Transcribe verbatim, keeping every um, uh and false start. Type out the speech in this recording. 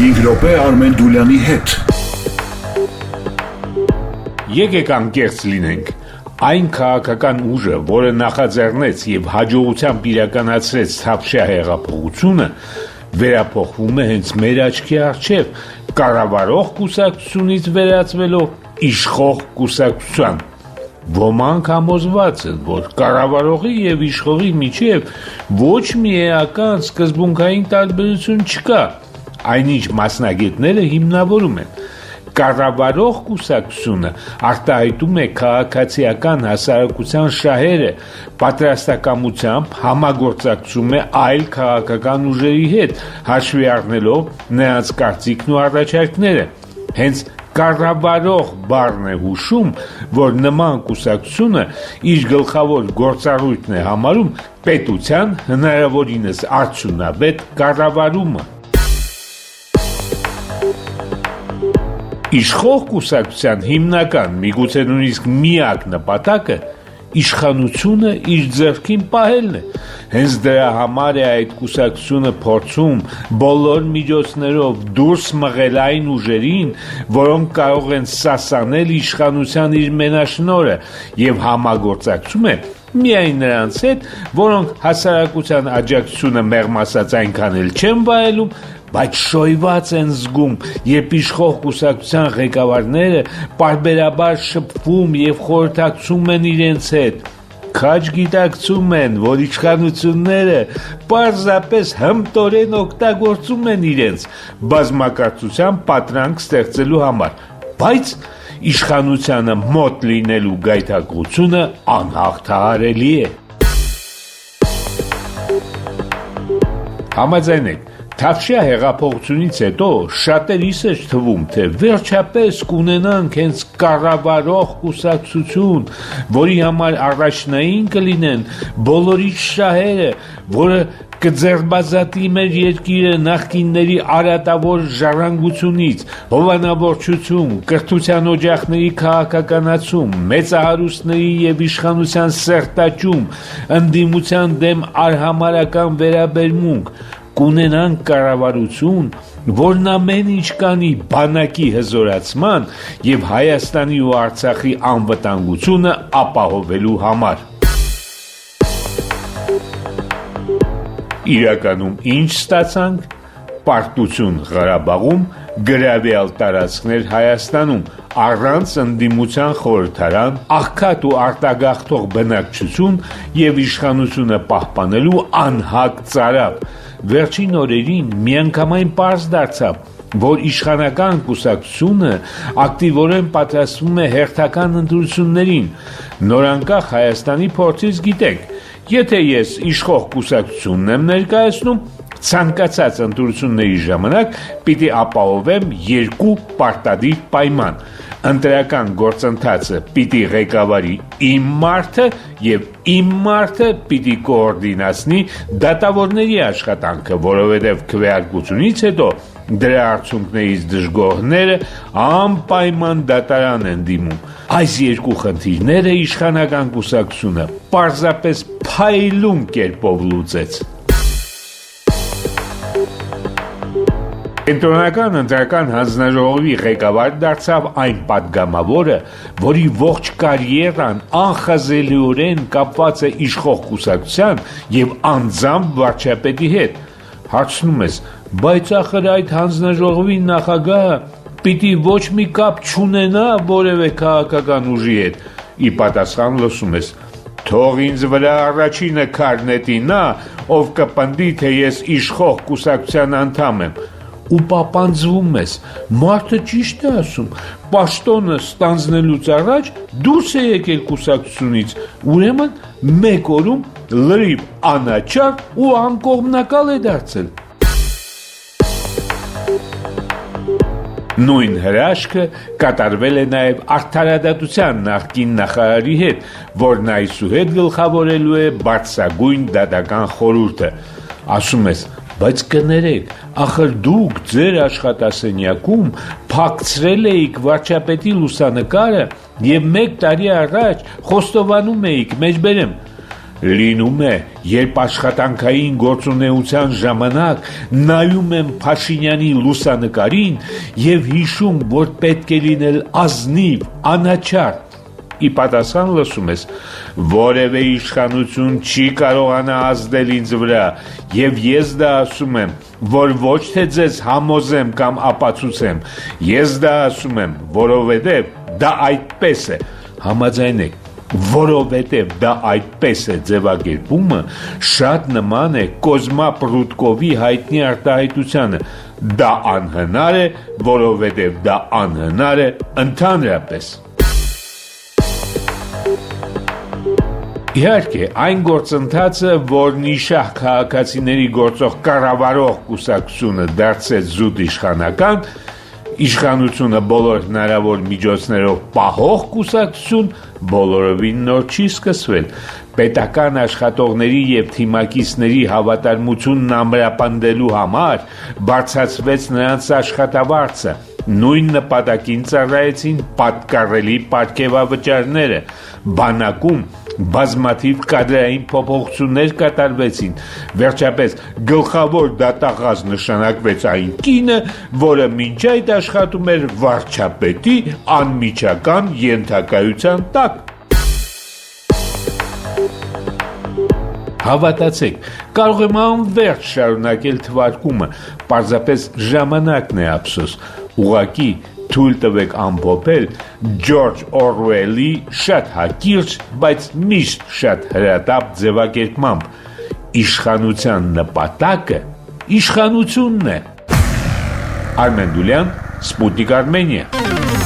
հինգ րոպե Արմեն Դուլյանի հետ։ Եկեք անկեղծ լինենք, այն քաղաքական ուժը, որը նախաձեռնեց եւ հաջողությամբ իրականացրեց Թավշյա հեղափոխությունը, վերափոխվում է հենց մեր աչքի առջև, կառավարող կուսակցությունից վերածվելով իշխող կուսակցության։ Ոմանք համոզված են, որ կառավարողի եւ իշխողի միջև ոչ մի էական սկզբունքային տարբերություն չկա, այնինչ մասնագետները հիմնավորում են։ Կառավարող կուսակցությունը արտահայտում է քաղաքացիական հասարակության շահերը, պատրաստակամությամբ համագործակցում է այլ քաղաքական ուժերի հետ, հաշվի առնելով նրանց կարծիքն ու առաջարկները։ Հենց կառավարող բառն է հուշում, որ նման կուսակցությունը իր գլխավոր գործառույթն է համարում պետության հնարավորինս արդյունավետ կառավարումը։ Իշխող կուսակցության հիմնական, միգուցե նույնիսկ միակ նպատակը իշխանությունը իր ձեռքին պահելն է։ Հենց դրա համար է այդ կուսակցությունը փորձում բոլոր միջոցներով դուրս մղել այն ուժերին, որոնք կարող են սասանել իշխանության իր մենաշնորհը, եւ համագործակցում է միայն նրանց հետ, որոնք հասարակության աջակցությունը մեղմ ասած այնքան էլ չեն վայելում, բայց շոյված են զգում, երբ իշխող կուսակցության ղեկավարները պարբերաբար շփվում եւ խորհրդակցում են իրենց հետ։ Քաջ գիտակցում են, որ իշխանությունները պարզապես հմտորեն օգտագործում են իրենց բազմակարծության պատրանք ստեղծելու համար, բայց իշխանությանը մոտ լինելու գայթակղությունը անհաղթահարելի է։ Համաձայնեք, Թավշյա հեղափոխությունից հետո շատերիս է թվում, թե վերջապես կունենանք հենց կառավարող կուսակցություն, որի համար առաջնային կլինեն բոլորի շահերը, որը կձերբազատի մեր երկիրը նախկինների արատավոր ժառանգությունից, հովանավորչություն, կրթության օջախների քաղաքականացում, մեծահարուստների եւ իշխանության սերտաճում, ընդդիմության դեմ արհամարհական վերաբերմունք, կունենանք կառավարություն, որն ամեն ինչ կանի բանակի հզորացման եւ Հայաստանի ու Արցախի անվտանգությունը ապահովելու համար։ Իրականում ինչ ստացանք? Պարտություն Ղարաբաղում, գրավյալ տարածքներ Հայաստանում, առանց ընդդիմության խորհրդարան, աղքատ ու արտագաղթող բնակչություն եւ իշխանությունը պահպանելու անհագ ծարավ։ Վերջին օրերին միանգամայն պարզ դարձավ, որ իշխանական կուսակցությունը ակտիվորեն պատրաստվում է հերթական ընտրություններին։ Նորանկախ Հայաստանի փորձից գիտենք, եթե ես իշխող կուսակցությունն եմ ներկայացնում, ցանկացած ընտրությունների ժամանակ պիտի ապահովեմ երկու պարտադիր պայման։ Ընտրական գործընթացը պիտի ղեկավարի իմ մարդը եւ իմ մարդը պիտի կոորդինացնի դատավորների աշխատանքը, որովհետեւ քվեարկությունից հետո դրա արդյունքներից դժգոհները անպայման դատարան են դիմում։ Այս երկու խնդիրները իշխանական կուսակցությունը պարզապես փայլուն կերպով լուծեց։ Կենտրոնական ընտրական հանձնաժողովի ղեկավար դարձավ այն պատգամավորը, որի ողջ կարիերան անխազելիորեն կապված է իշխող կուսակցության եւ անձամբ վարչապետի հետ։ Հարցնում ես, բայց ախր այդ հանձնաժողովի նախագահը պիտի ոչ մի կապ չունենա որևէ քաղաքական ուժի հետ։ Ի պատասխան լսում ես, թող ինձ վրա առաջինը քարնետի նա, ով կպնդի, թե ես իշխող կուսակցության անդամ եմ։ Ու պապանձվում ես, մարդը ճիշտ է ասում, պաշտոնը ստանձնելուց առաջ դուրս է եկել կուսակցությունից, ուրեմն մեկ օրում լրիվ անաչառ ու անկողմնակալ է դարձել։ Նույն հրաշքը կատարվել է նաև արդարադատության նախկին նախարարի հետ, որն այսուհետ գլխավորելու է բարձրագույն դատական խորհուրդը։ Ասում ես, բայց կներեք, ախր դուք ձեր աշխատասենյակում փակցրել էիք վարչապետի լուսանկարը եւ մեկ տարի առաջ խոստովանում էիք, մեջբերեմ, Լինում է, երբ աշխատանքային գործունեության ժամանակ նայում եմ Փաշինյանի լուսանկարին եւ հիշում, որ պետք է լինել ազնիվ, անաչառ։ Ի պատասխան լսում ես, որևէ իշխանություն չի կարողանա ազդել ինձ վրա, եւ ես դա ասում եմ, որ ոչ թե ձեզ համոզեմ կամ ապացուցեմ, ես դա ասում եմ, որովհետեւ դա այդպես է, համաձայնեք, որովհետև դա այդպես է ձևակերպումը, շատ նման է Կոզմա Պրուդկովի հայտնի արտահայտությանը, դա անհնար է, որովհետև դա անհնար է ընդհանրապես։ Իհարկե, այն գործընթացը, որն իշահ քաղաքացիների գործող կառավարող կուսակցությունը դարձեց զուտ իշխանական, իշխանությունը բոլոր հնարավոր միջոցներով պահող կուսակցություն բոլորովին նոր չի սկսվել։ Պետական աշխատողների եւ թիմակիցների հավատարմությունն ամրապնդելու համար բարձրացվեց նրանց աշխատավարձը, նույն նպատակին ծառայեցին պատկառելի պարգևավճարները, բանակում բազմաթիվ կադրային փոփոխություններ կատարվեցին, վերջապես գլխավոր դատախազ նշանակվեց այն կինը, որը մինչ այդ աշխատում էր վարչապետի անմիջական ենթակայության տակ։ Հավատացեք, կարող եմ անվերջ շարունակել թվարկումը, պարզապես ժամանակն է ափսոս, ուղղակի թույլ տվեք ամփոփել Ջորջ Օրուելի շատ հակիրճ, բայց միշտ շատ հրատապ ձևակերպմամբ. իշխանության նպատակը իշխանությունն է։ Արմեն Դուլյան, Սպուտնիկ Արմենիա։